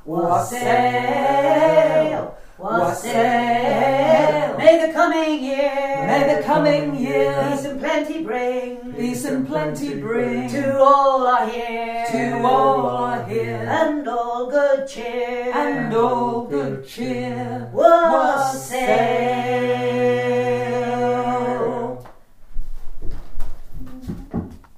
wassail, wassail. May the coming year, peace and plenty bring, to all are here, and all good cheer, Whoa.